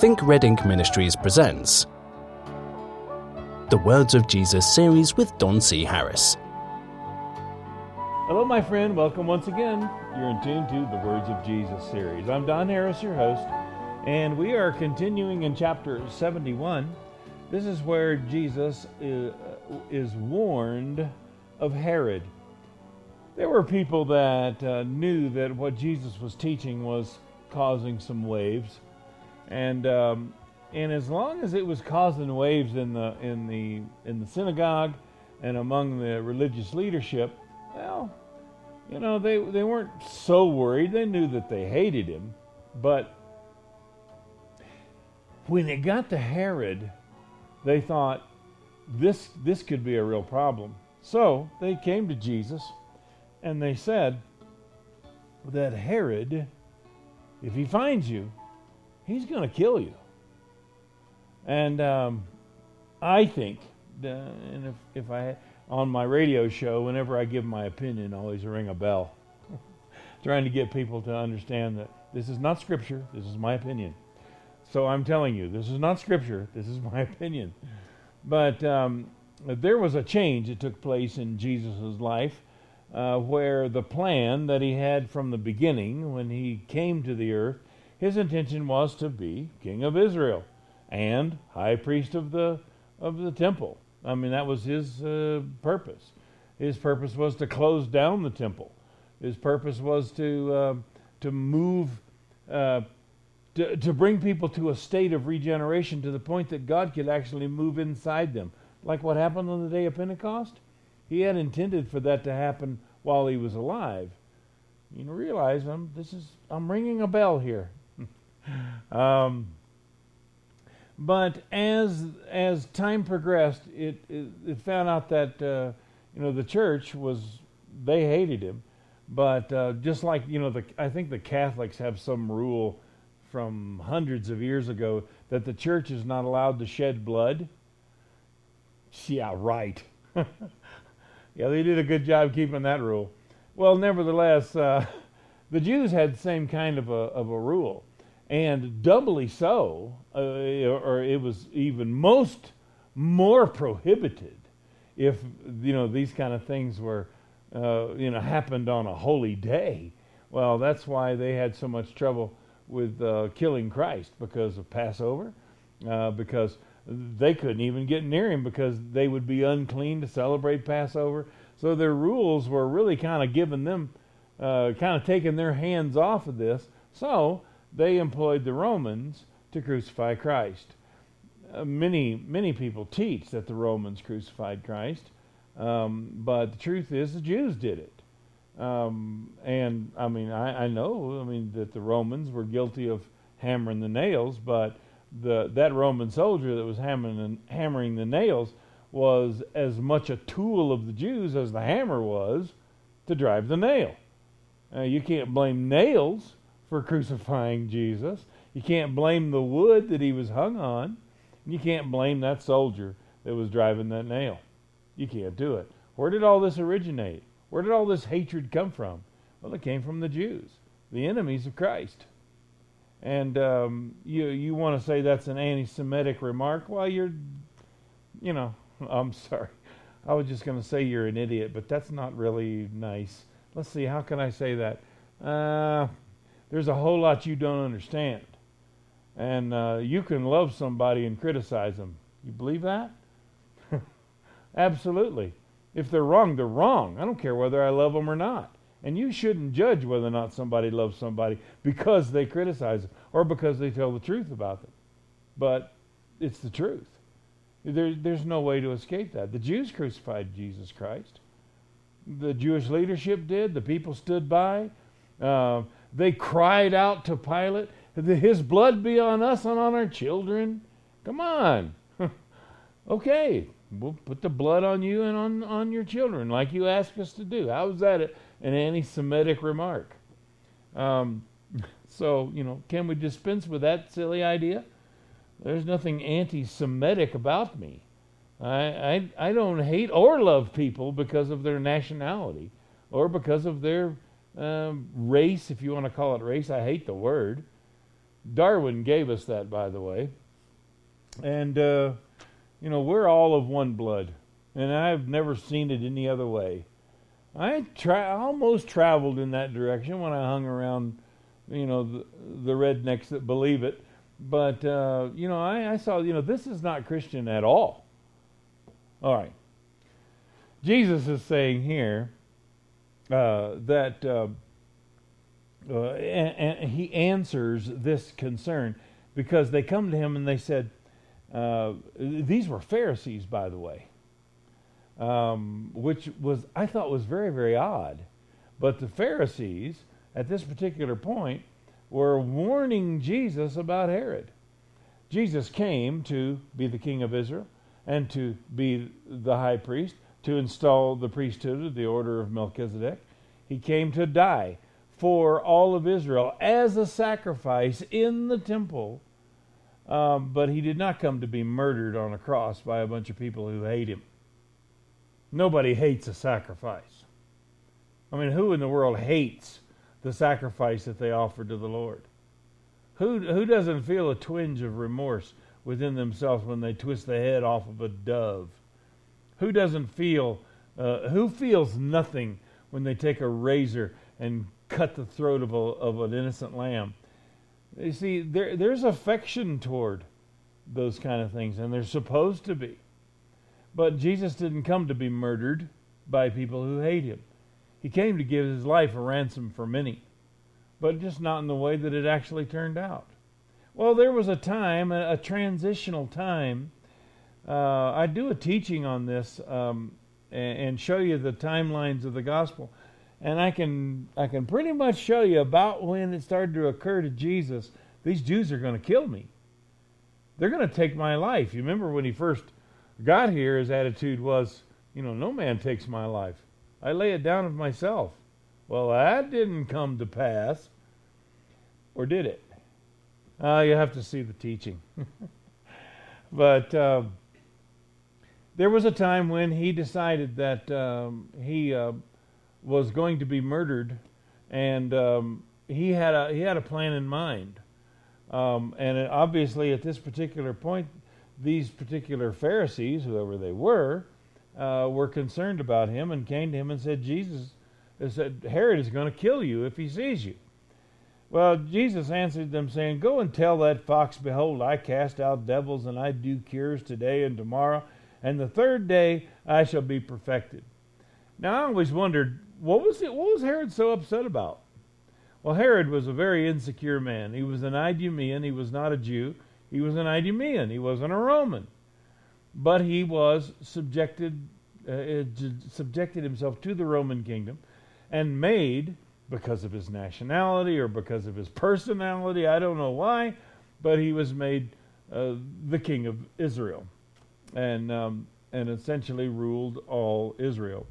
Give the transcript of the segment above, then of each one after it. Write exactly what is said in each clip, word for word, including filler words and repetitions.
Think Red Ink Ministries presents The Words of Jesus series with Don C. Harris. Hello, my friend. Welcome once again. You're in tune to the Words of Jesus series. I'm Don Harris, your host, and we are continuing in chapter seventy-one. This is where Jesus is, is warned of Herod. There were people that uh, knew that what Jesus was teaching was causing some waves, and um, and as long as it was causing waves in the in the in the synagogue and among the religious leadership, well, you know, they they weren't so worried. They knew that they hated him, but when it got to Herod, they thought this this could be a real problem. So they came to Jesus and they said that Herod, if he finds you, he's going to kill you. And um, I think, uh, and if, if I, on my radio show, whenever I give my opinion, I always ring a bell, trying to get people to understand that this is not Scripture, this is my opinion. So I'm telling you, this is not Scripture, this is my opinion. But um, there was a change that took place in Jesus' life, uh, where the plan that he had from the beginning, when he came to the earth, his intention was to be king of Israel and high priest of the of the temple. I mean, that was his uh, purpose. His purpose was to close down the temple. His purpose was to uh, to move, uh, to, to bring people to a state of regeneration to the point that God could actually move inside them. Like what happened on the day of Pentecost? He had intended for that to happen while he was alive. You know, realize I'm this is I'm ringing a bell here. um, but as as time progressed, it it, it found out that uh, you know the church was they hated him, but uh, just like you know the I think the Catholics have some rule from hundreds of years ago that the church is not allowed to shed blood. Yeah, right. Yeah, they did a good job keeping that rule. Well, nevertheless, uh, the Jews had the same kind of a of a rule, and doubly so, uh, or it was even most more prohibited if you know these kind of things were uh, you know happened on a holy day. Well, that's why they had so much trouble with uh, killing Christ because of Passover, uh, because they couldn't even get near him because they would be unclean to celebrate Passover. So their rules were really kind of giving them, uh, kind of taking their hands off of this. So they employed the Romans to crucify Christ. Uh, many, many people teach that the Romans crucified Christ, um, but the truth is the Jews did it. Um, and I mean, I, I know, I mean, that the Romans were guilty of hammering the nails, but the that Roman soldier that was hammering, hammering the nails was as much a tool of the Jews as the hammer was to drive the nail. Uh, you can't blame nails for crucifying Jesus. You can't blame the wood that he was hung on. You can't blame that soldier that was driving that nail. You can't do it. Where did all this originate? Where did all this hatred come from? Well, it came from the Jews, the enemies of Christ. And um, you you want to say that's an anti-Semitic remark? Well, you're, you know, I'm sorry. I was just going to say you're an idiot, but that's not really nice. Let's see, how can I say that? Uh, there's a whole lot you don't understand. And uh, you can love somebody and criticize them. You believe that? Absolutely. If they're wrong, they're wrong. I don't care whether I love them or not. And you shouldn't judge whether or not somebody loves somebody because they criticize them or because they tell the truth about them. But it's the truth. There, there's no way to escape that. The Jews crucified Jesus Christ. The Jewish leadership did. The people stood by. Uh, they cried out to Pilate, "His blood be on us and on our children." Come on. Okay, we'll put the blood on you and on, on your children like you asked us to do. How is that a, an anti-Semitic remark? Um, so, you know, can we dispense with that silly idea? There's nothing anti-Semitic about me. I, I I don't hate or love people because of their nationality or because of their um, race, if you want to call it race. I hate the word. Darwin gave us that, by the way. And, uh, you know, we're all of one blood. And I've never seen it any other way. I tra- almost traveled in that direction when I hung around, you know, the, the rednecks that believe it. But, uh, you know, I, I saw, you know, this is not Christian at all. All right. Jesus is saying here uh, that uh, uh, and, and he answers this concern because they come to him and they said, uh, these were Pharisees, by the way, um, which was, I thought was very, very odd. But the Pharisees, at this particular point, were warning Jesus about Herod. Jesus came to be the king of Israel and to be the high priest, to install the priesthood of the order of Melchizedek. He came to die for all of Israel as a sacrifice in the temple, um, but he did not come to be murdered on a cross by a bunch of people who hate him. Nobody hates a sacrifice. I mean, who in the world hates the sacrifice that they offered to the Lord? Who who doesn't feel a twinge of remorse within themselves when they twist the head off of a dove? Who doesn't feel, uh, who feels nothing when they take a razor and cut the throat of a, of an innocent lamb? You see, there there's affection toward those kind of things, and there's supposed to be. But Jesus didn't come to be murdered by people who hate him. He came to give his life a ransom for many, but just not in the way that it actually turned out. Well, there was a time, a, a transitional time. Uh, I do a teaching on this um, and, and show you the timelines of the gospel, and I can I can pretty much show you about when it started to occur to Jesus. These Jews are going to kill me. They're going to take my life. You remember when he first got here, his attitude was, you know, no man takes my life. I lay it down of myself. Well, that didn't come to pass. Or did it? Uh, you have to see the teaching. But uh, there was a time when he decided that um, he uh, was going to be murdered, and um, he had a he had a plan in mind. Um, and it, obviously, at this particular point, these particular Pharisees, whoever they were, uh, were concerned about him and came to him and said, Jesus, said, Herod is going to kill you if he sees you. Well, Jesus answered them, saying, go and tell that fox, behold, I cast out devils, and I do cures today and tomorrow, and the third day I shall be perfected. Now, I always wondered, what was it? What was Herod so upset about? Well, Herod was a very insecure man. He was an Idumean. He was not a Jew. He was an Idumean. He wasn't a Roman. But he was subjected, uh, subjected himself to the Roman kingdom and made, because of his nationality or because of his personality, I don't know why, but he was made uh, the king of Israel and um, and essentially ruled all Israel.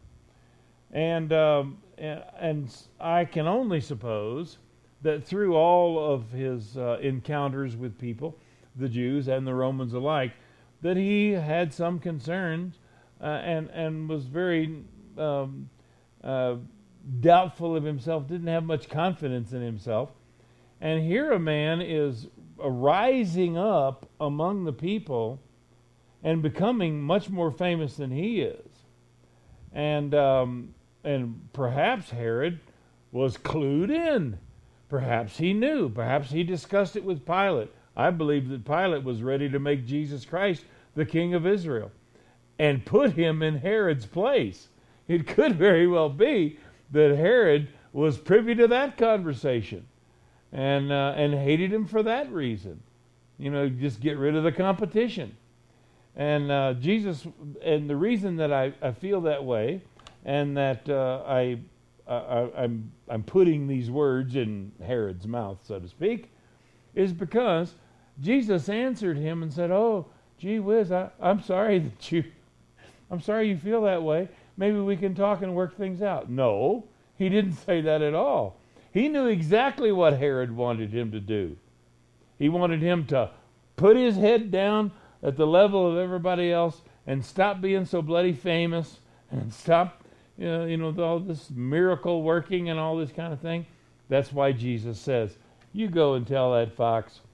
And, um, and and I can only suppose that through all of his uh, encounters with people, the Jews and the Romans alike, that he had some concerns uh, and and was very um, uh, doubtful of himself, didn't have much confidence in himself. And here a man is rising up among the people and becoming much more famous than he is. And um, and perhaps Herod was clued in. Perhaps he knew. Perhaps he discussed it with Pilate. I believe that Pilate was ready to make Jesus Christ the King of Israel and put him in Herod's place. It could very well be that Herod was privy to that conversation and uh, and hated him for that reason. You know, just get rid of the competition. And uh, Jesus, and the reason that I, I feel that way, and that uh, I, I I'm I'm putting these words in Herod's mouth, so to speak, is because Jesus answered him and said, "Oh, gee whiz, I, I'm sorry that you, I'm sorry you feel that way. Maybe we can talk and work things out." No, he didn't say that at all. He knew exactly what Herod wanted him to do. He wanted him to put his head down at the level of everybody else and stop being so bloody famous and stop, you know, you know, all this miracle working and all this kind of thing. That's why Jesus says, you go and tell that fox,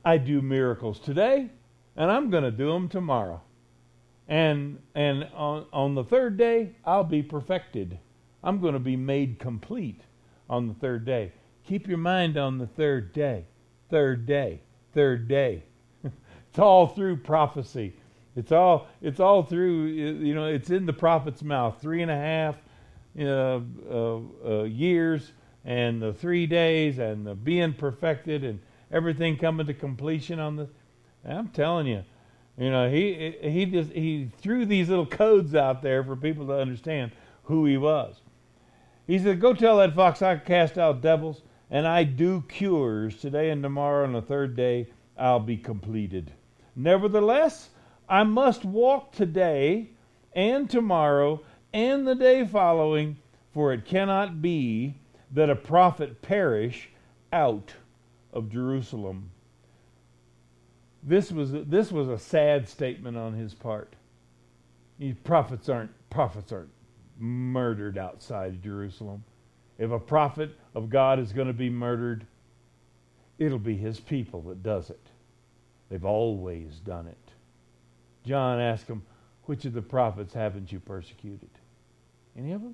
I do miracles today, and I'm going to do them tomorrow. And and on, on the third day, I'll be perfected. I'm going to be made complete on the third day. Keep your mind on the third day. Third day. Third day. It's all through prophecy. It's all it's all through, you know, it's in the prophet's mouth. Three and a half uh, uh, uh, years, and the three days, and the being perfected, and everything coming to completion on the. I'm telling you, you know, he he just he threw these little codes out there for people to understand who he was. He said, "Go tell that fox I cast out devils, and I do cures today and tomorrow, and the third day I'll be completed. Nevertheless, I must walk today and tomorrow and the day following, for it cannot be that a prophet perish out of Jerusalem." This was this was a sad statement on his part. These prophets aren't prophets aren't murdered outside of Jerusalem. If a prophet of God is going to be murdered, it'll be his people that does it. They've always done it. John asked him, "Which of the prophets haven't you persecuted? Any of them?"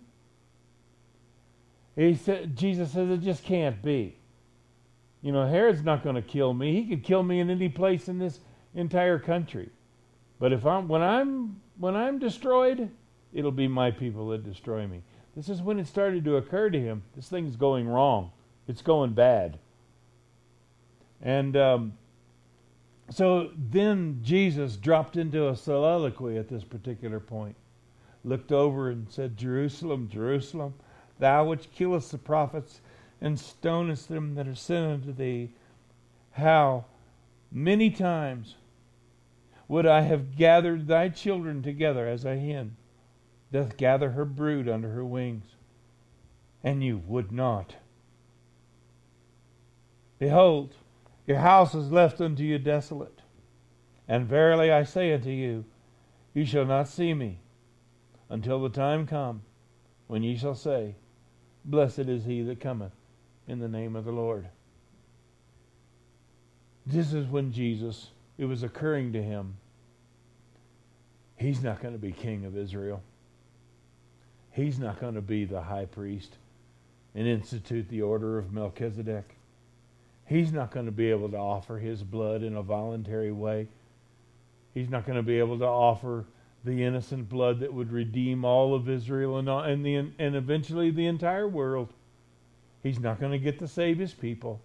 He said, Jesus says, "It just can't be. You know, Herod's not going to kill me. He could kill me in any place in this entire country. But if I'm when I'm when I'm destroyed, it'll be my people that destroy me." This is when it started to occur to him, this thing's going wrong. It's going bad. And um, so then Jesus dropped into a soliloquy at this particular point, looked over and said, "Jerusalem, Jerusalem, thou which killest the prophets and stonest them that are sent unto thee, how many times would I have gathered thy children together as a hen doth gather her brood under her wings, and you would not. Behold, your house is left unto you desolate. And verily I say unto you, you shall not see me until the time come when ye shall say, Blessed is he that cometh in the name of the Lord." This is when Jesus, it was occurring to him, he's not going to be king of Israel. He's not going to be the high priest and institute the order of Melchizedek. He's not going to be able to offer his blood in a voluntary way. He's not going to be able to offer the innocent blood that would redeem all of Israel and, and, the, and eventually the entire world. He's not going to get to save his people.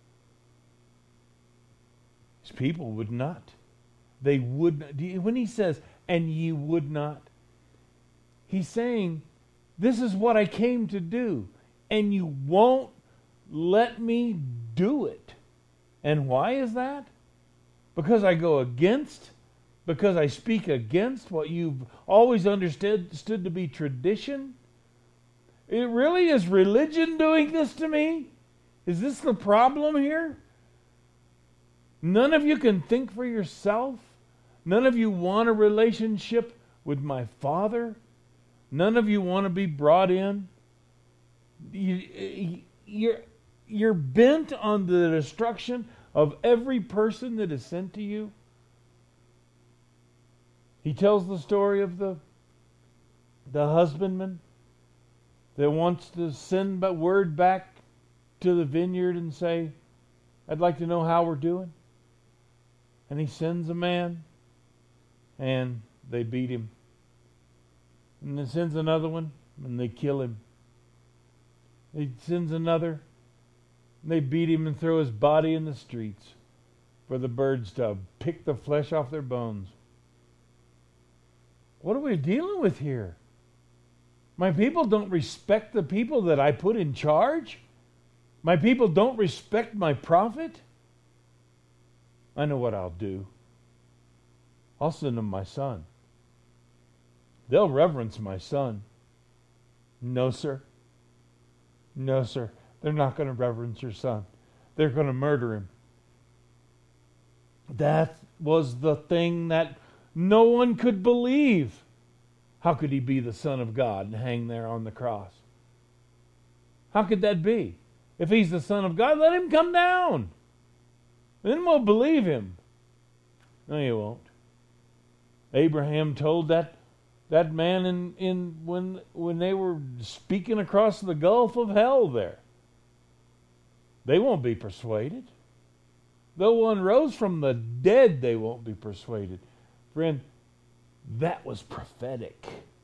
His people would not. They would not. When he says, "and ye would not," he's saying, this is what I came to do, and you won't let me do it. And why is that? Because I go against, because I speak against what you've always understood stood to be tradition? It really is religion doing this to me? Is this the problem here? None of you can think for yourself? None of you want a relationship with my Father? None of you want to be brought in? You, you're, you're bent on the destruction of every person that is sent to you? He tells the story of the, the husbandman that wants to send a word back to the vineyard and say, "I'd like to know how we're doing." And he sends a man, and they beat him. And then sends another one, and they kill him. He sends another, and they beat him and throw his body in the streets for the birds to pick the flesh off their bones. What are we dealing with here? My people don't respect the people that I put in charge? My people don't respect my prophet? I know what I'll do. I'll send them my son. They'll reverence my son. No, sir. No, sir. They're not going to reverence your son. They're going to murder him. That was the thing that no one could believe. How could he be the Son of God and hang there on the cross? How could that be? If he's the Son of God, let him come down. Then we'll believe him. No, you won't. Abraham told that that man in, in when when they were speaking across the gulf of hell there. They won't be persuaded. Though one rose from the dead, they won't be persuaded. Friend, that was prophetic.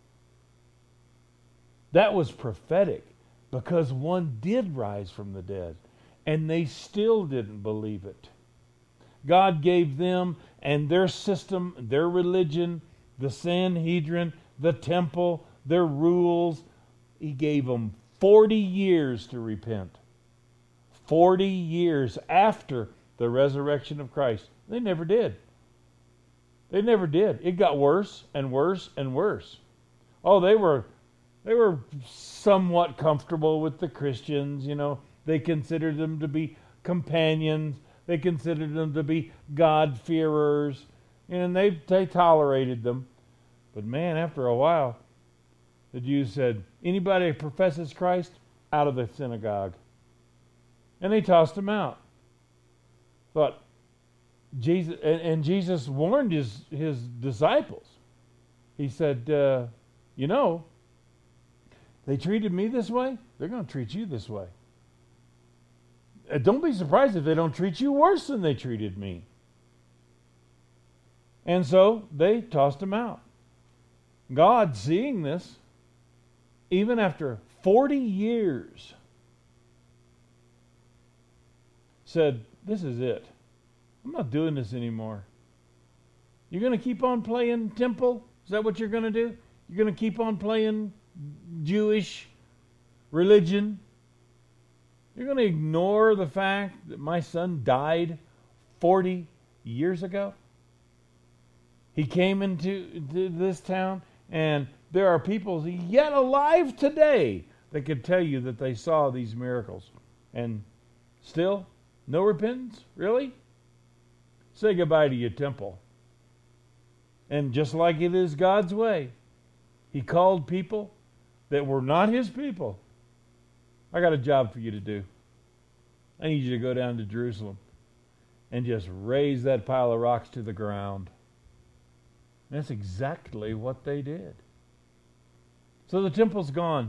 That was prophetic because one did rise from the dead, and they still didn't believe it. God gave them and their system, their religion, the Sanhedrin, the temple, their rules. He gave them forty years to repent. forty years after the resurrection of Christ. They never did. They never did. It got worse and worse and worse. Oh, they were they were somewhat comfortable with the Christians, you know. They considered them to be companions. They considered them to be God-fearers. And they, they tolerated them. But man, after a while, the Jews said, anybody who professes Christ, out of the synagogue. And they tossed him out. Thought, Jesus, and, and Jesus warned his, his disciples. He said, uh, you know, they treated me this way, they're going to treat you this way. Uh, don't be surprised if they don't treat you worse than they treated me. And so they tossed him out. God, seeing this, even after forty years, said, this is it. I'm not doing this anymore. You're going to keep on playing temple? Is that what you're going to do? You're going to keep on playing Jewish religion? You're going to ignore the fact that my son died forty years ago? He came into, into this town, and there are people yet alive today that could tell you that they saw these miracles. And still, no repentance? Really? Say goodbye to your temple. And just like it is God's way, He called people that were not His people. I got a job for you to do. I need you to go down to Jerusalem and just raise that pile of rocks to the ground. And that's exactly what they did. So the temple's gone.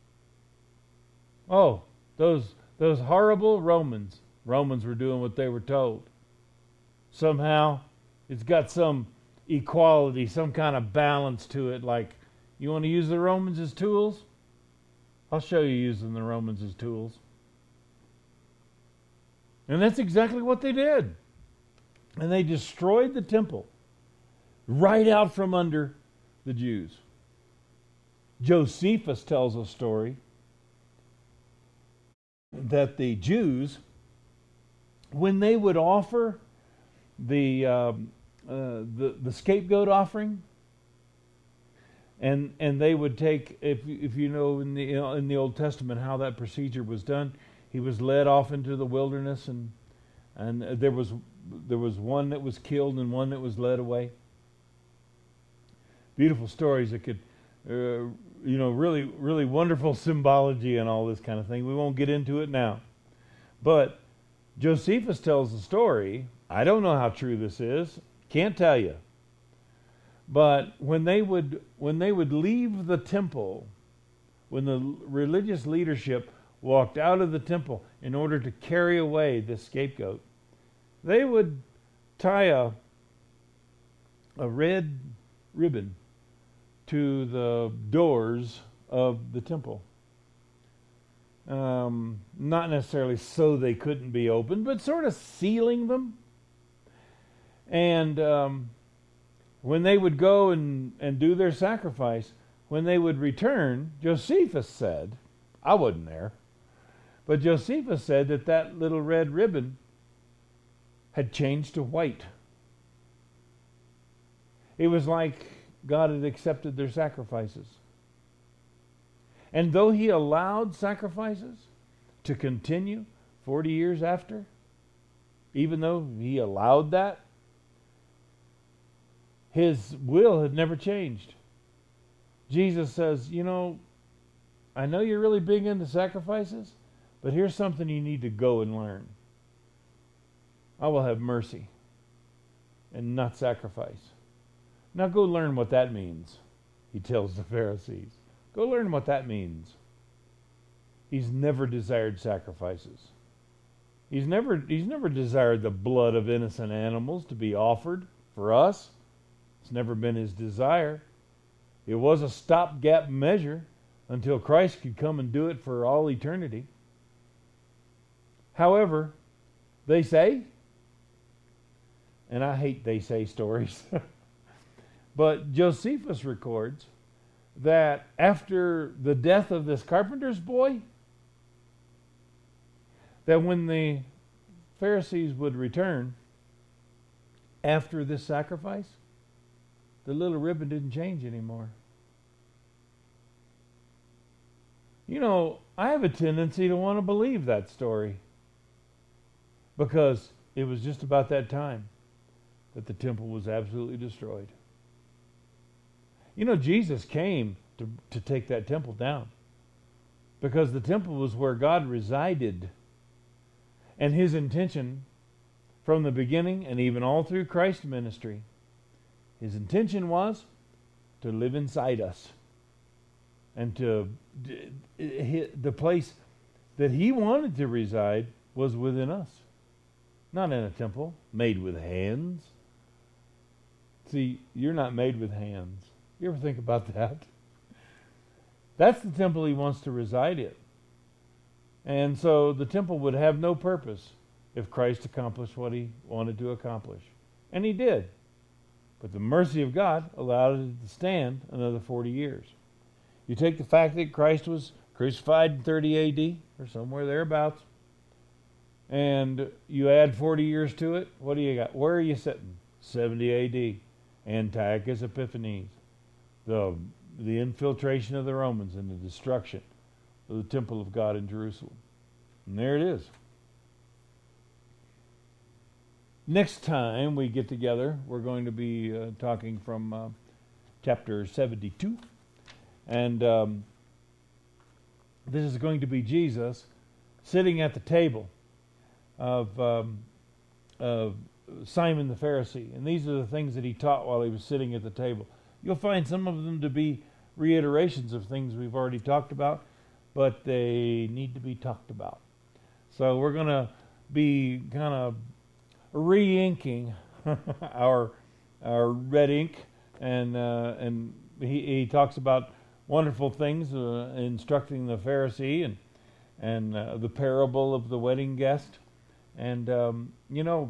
Oh, those those horrible Romans. Romans were doing what they were told. Somehow, it's got some equality, some kind of balance to it. Like, you want to use the Romans as tools? I'll show you using the Romans as tools. And that's exactly what they did. And they destroyed the temple right out from under the Jews. Josephus tells a story that the Jews, when they would offer the um, uh, the, the scapegoat offering, and and they would take, if if you know in the in the Old Testament how that procedure was done, he was led off into the wilderness, and and there was there was one that was killed and one that was led away. Beautiful stories that could, uh, you know, really really wonderful symbology and all this kind of thing. We won't get into it now, but Josephus tells the story. I don't know how true this is. Can't tell you. But when they would when they would leave the temple, when the religious leadership walked out of the temple in order to carry away this scapegoat, they would tie a a red ribbon to the doors of the temple. Um, not necessarily so they couldn't be opened, but sort of sealing them. And um, when they would go and, and do their sacrifice, when they would return, Josephus said, I wasn't there, but Josephus said that that little red ribbon had changed to white. It was like God had accepted their sacrifices. And though He allowed sacrifices to continue forty years after, even though He allowed that, His will had never changed. Jesus says, you know, I know you're really big into sacrifices, but here's something you need to go and learn. I will have mercy and not sacrifice. Now go learn what that means, he tells the Pharisees. Go learn what that means. He's never desired sacrifices. He's never, he's never desired the blood of innocent animals to be offered for us. It's never been his desire. It was a stopgap measure until Christ could come and do it for all eternity. However, they say, and I hate they say stories, but Josephus records that after the death of this carpenter's boy, that when the Pharisees would return after this sacrifice, the little ribbon didn't change anymore. You know, I have a tendency to want to believe that story because it was just about that time that the temple was absolutely destroyed. You know, Jesus came to, to take that temple down because the temple was where God resided. And his intention from the beginning and even all through Christ's ministry, his intention was to live inside us. And to the place that he wanted to reside was within us. Not in a temple made with hands. See, you're not made with hands. You ever think about that? That's the temple he wants to reside in. And so the temple would have no purpose if Christ accomplished what he wanted to accomplish. And he did. But the mercy of God allowed it to stand another forty years. You take the fact that Christ was crucified in thirty A D or somewhere thereabouts, and you add forty years to it, what do you got? Where are you sitting? seventy A D Antiochus Epiphanes. The, the infiltration of the Romans and the destruction of the temple of God in Jerusalem. And there it is. Next time we get together, we're going to be uh, talking from uh, chapter seventy-two. And um, this is going to be Jesus sitting at the table of, um, of Simon the Pharisee. And these are the things that he taught while he was sitting at the table. You'll find some of them to be reiterations of things we've already talked about, but they need to be talked about. So we're going to be kind of re-inking our our red ink, and uh, and he, he talks about wonderful things, uh, instructing the Pharisee and and uh, the parable of the wedding guest. And um, you know,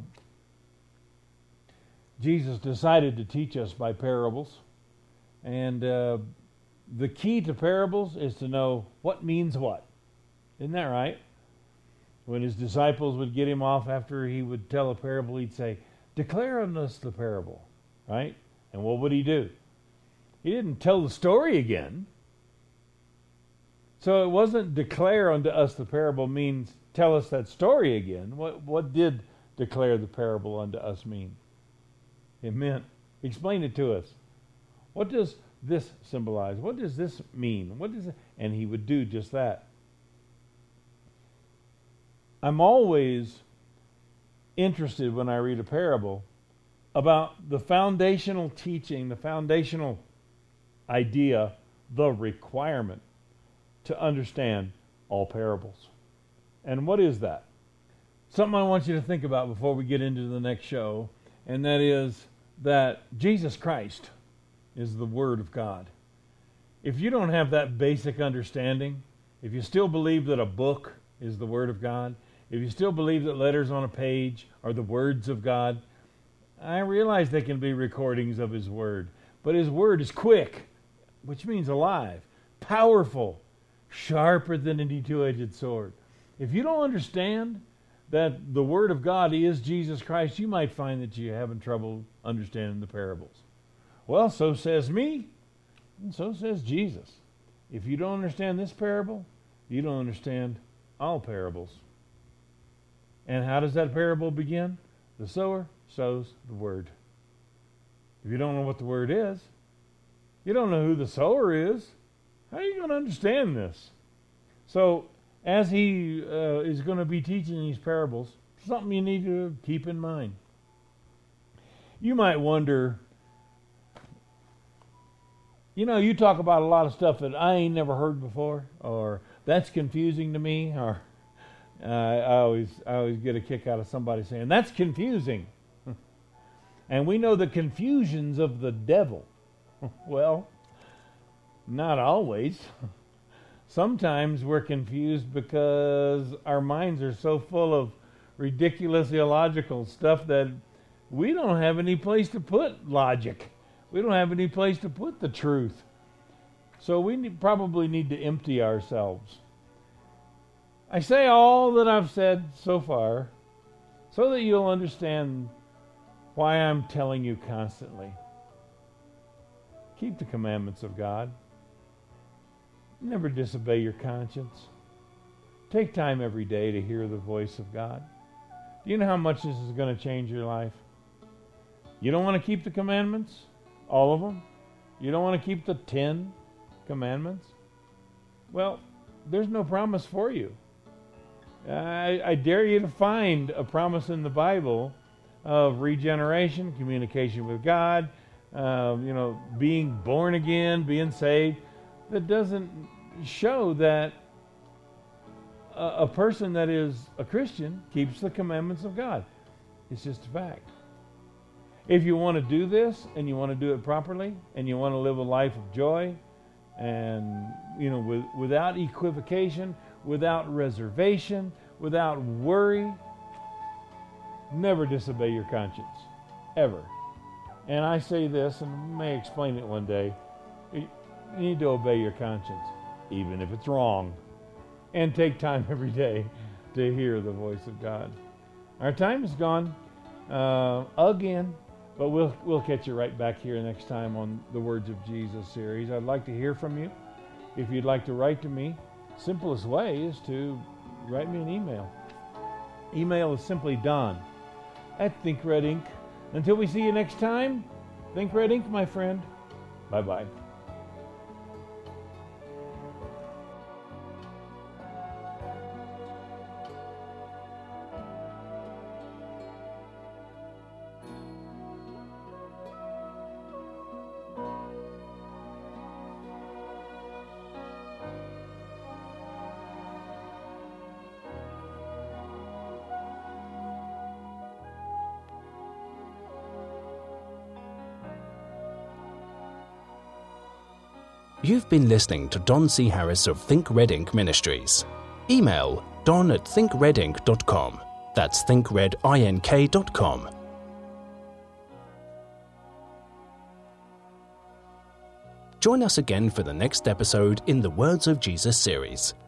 Jesus decided to teach us by parables, and uh, the key to parables is to know what means what. Isn't that right? When his disciples would get him off after he would tell a parable, he'd say, "Declare unto us the parable," right? And what would he do? He didn't tell the story again. So it wasn't declare unto us the parable means tell us that story again. What what did declare the parable unto us mean? It meant explain it to us. What does this symbolize? What does this mean? What does it? And he would do just that. I'm always interested when I read a parable about the foundational teaching, the foundational idea, the requirement to understand all parables. And what is that? Something I want you to think about before we get into the next show, and that is that Jesus Christ is the Word of God. If you don't have that basic understanding, if you still believe that a book is the Word of God, if you still believe that letters on a page are the words of God, I realize they can be recordings of His Word. But His Word is quick, which means alive, powerful, sharper than any two-edged sword. If you don't understand that the Word of God is Jesus Christ, you might find that you're having trouble understanding the parables. Well, so says me, and so says Jesus. If you don't understand this parable, you don't understand all parables. And how does that parable begin? The sower sows the word. If you don't know what the word is, you don't know who the sower is, how are you going to understand this? So, as he uh, is going to be teaching these parables, something you need to keep in mind. You might wonder, you know, you talk about a lot of stuff that I ain't never heard before, or that's confusing to me, or uh, I always I always get a kick out of somebody saying, that's confusing. And we know the confusions of the devil. Well, not always. Sometimes we're confused because our minds are so full of ridiculous, illogical stuff that we don't have any place to put logic. We don't have any place to put the truth. So we need, probably need to empty ourselves. I say all that I've said so far so that you'll understand why I'm telling you constantly. Keep the commandments of God. Never disobey your conscience. Take time every day to hear the voice of God. Do you know how much this is going to change your life? You don't want to keep the commandments? All of them? You don't want to keep the ten commandments? Well, there's no promise for you. I, I dare you to find a promise in the Bible of regeneration, communication with God, uh, you know, being born again, being saved, that doesn't show that a, a person that is a Christian keeps the commandments of God. It's just a fact. If you want to do this and you want to do it properly and you want to live a life of joy and, you know, with, without equivocation, without reservation, without worry, never disobey your conscience, ever. And I say this, and I may explain it one day, you need to obey your conscience, even if it's wrong, and take time every day to hear the voice of God. Our time is gone uh, again. But we'll we'll catch you right back here next time on the Words of Jesus series. I'd like to hear from you. If you'd like to write to me, simplest way is to write me an email. Email is simply Don at Think Red Ink. Until we see you next time, Think Red Ink, my friend. Bye-bye. You've been listening to Don C. Harris of Think Red Ink Ministries. Email don at think red ink dot com. That's think red ink dot com. Join us again for the next episode in the Words of Jesus series.